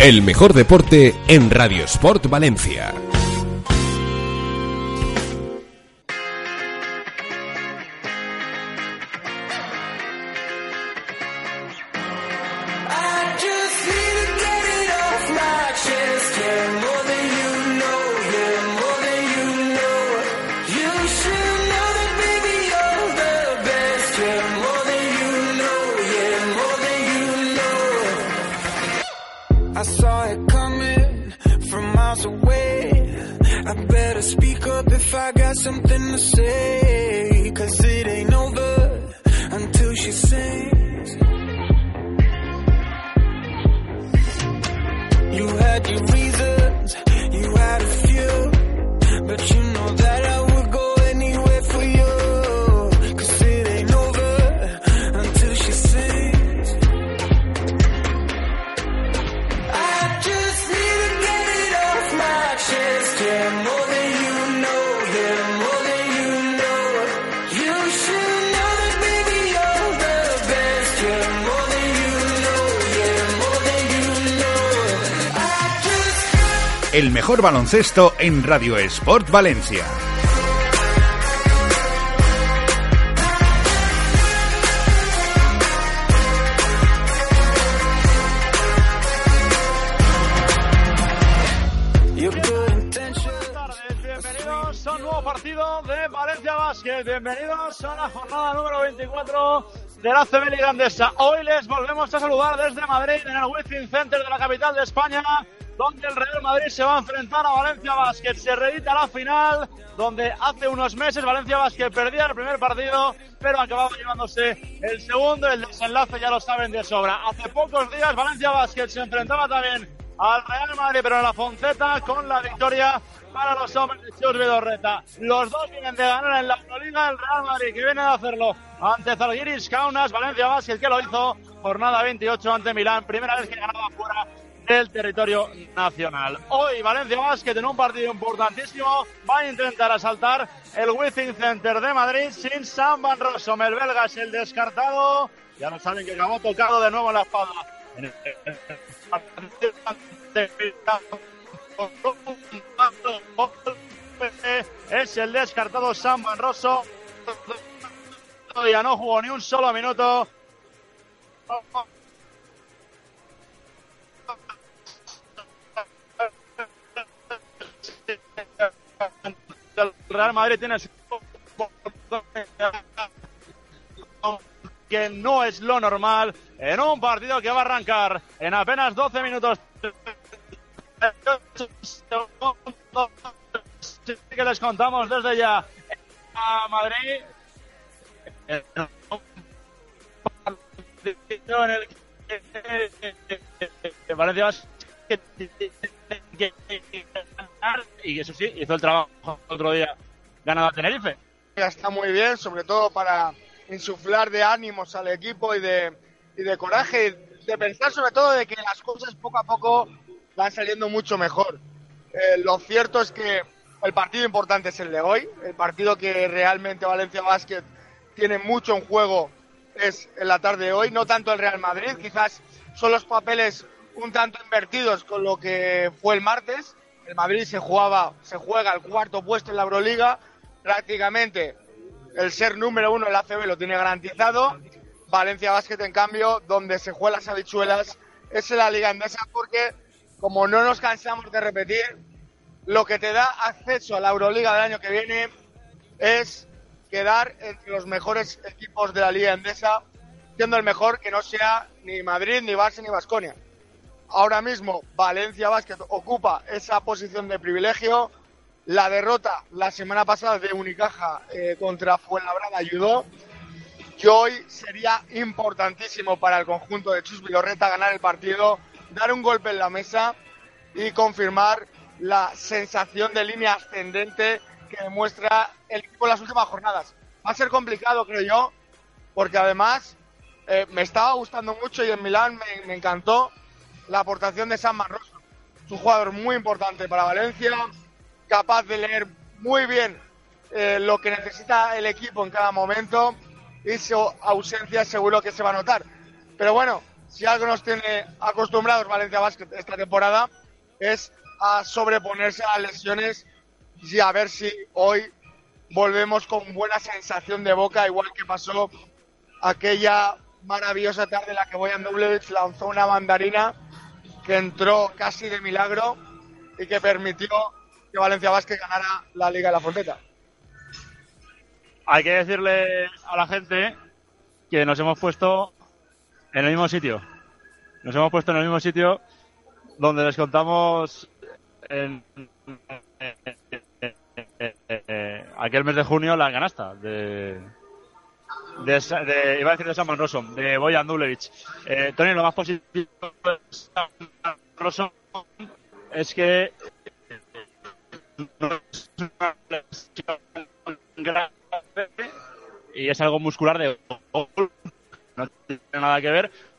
El mejor deporte en Radio Sport Valencia. Something to say, 'cause it ain't over until she sings. You had your reasons, you had a few, but you know that I would go anywhere for you, 'cause it ain't over until she sings. I just need to get it off my chest, yeah, more than you know. El mejor baloncesto en Radio Sport Valencia. Bienvenidos a un nuevo partido de Valencia Basket. Bienvenidos a la jornada número 24 de la ACB Liga Endesa. Hoy les volvemos a saludar desde Madrid, en el Wizzing Center de la capital de España, donde el Real Madrid se va a enfrentar a Valencia Basket. Se reedita la final, donde hace unos meses Valencia Basket perdía el primer partido, pero acababa llevándose el segundo. El desenlace ya lo saben de sobra. Hace pocos días Valencia Basket se enfrentaba también al Real Madrid, pero en la Fonceta, con la victoria para los hombres de Chus Vidorreta. Los dos vienen de ganar en la Euroliga. El Real Madrid, que viene de hacerlo ante Zalgiris Kaunas. Valencia Basket, que lo hizo jornada 28 ante Milán, primera vez que ganaba fuera del territorio nacional. Hoy Valencia Basket, en un partido importantísimo, va a intentar asaltar el Wizzing Center de Madrid sin Sam Van Rossum. El belga es el descartado. Ya lo saben que acabó tocado de nuevo en la espalda. Es el descartado Sam Van Rossum. Ya no jugó ni un solo minuto. El Real Madrid tiene que no es lo normal en un partido que va a arrancar en apenas 12 minutos. Que les contamos desde ya a Madrid en el que Valencia y eso sí, hizo el trabajo otro día ganando a Tenerife. Ya está muy bien, sobre todo para insuflar de ánimos al equipo y de coraje, de pensar sobre todo de que las cosas poco a poco van saliendo mucho mejor. Lo cierto es que el partido importante es el de hoy, el partido que realmente Valencia Basket tiene mucho en juego es en la tarde de hoy, no tanto el Real Madrid, quizás son los papeles un tanto invertidos con lo que fue el martes. El Madrid se juega el cuarto puesto en la Euroliga, prácticamente el ser número uno en la ACB lo tiene garantizado. Valencia Basket, en cambio, donde se juegan las habichuelas es en la Liga Endesa, porque, como no nos cansamos de repetir, lo que te da acceso a la Euroliga del año que viene es quedar entre los mejores equipos de la Liga Endesa, siendo el mejor que no sea ni Madrid, ni Barça, ni Baskonia. Ahora mismo Valencia Basket ocupa esa posición de privilegio. La derrota la semana pasada de Unicaja contra Fuenlabrada ayudó. Y hoy sería importantísimo para el conjunto de Chus Vidorreta ganar el partido, dar un golpe en la mesa y confirmar la sensación de línea ascendente que demuestra el equipo en las últimas jornadas. Va a ser complicado, creo yo, porque además me estaba gustando mucho y en Milán me encantó la aportación de Sam Van Rossum. Es un jugador muy importante para Valencia, capaz de leer muy bien lo que necesita el equipo en cada momento, y su ausencia seguro que se va a notar. Pero bueno, si algo nos tiene acostumbrados Valencia Basket esta temporada es a sobreponerse a las lesiones y a ver si hoy volvemos con buena sensación de boca, igual que pasó aquella maravillosa tarde en la que Bojan Dublevic lanzó una mandarina que entró casi de milagro y que permitió que Valencia Basket ganara la Liga de la Fonteta. Hay que decirle a la gente que nos hemos puesto en el mismo sitio. Nos hemos puesto en el mismo sitio donde les contamos en aquel mes de junio la canasta iba a decir de Saman Rossum, de Bojan Dublevic. Tony, lo más positivo de Saman Rossum es que no es una lesión grave y es algo muscular de gol, no tiene nada que ver